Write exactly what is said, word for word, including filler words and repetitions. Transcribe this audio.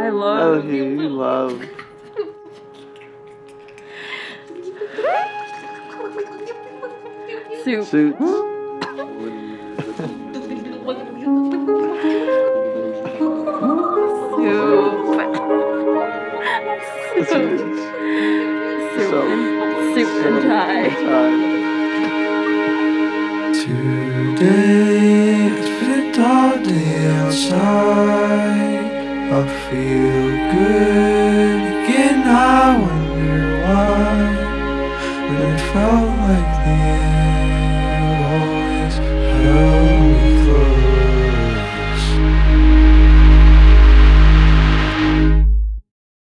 love. Okay, you love. Soup. Suits. Soup. Soup. Soup and, soup and tie. Today it's been a dark day outside. I feel good again. I wonder why, when it felt like the end.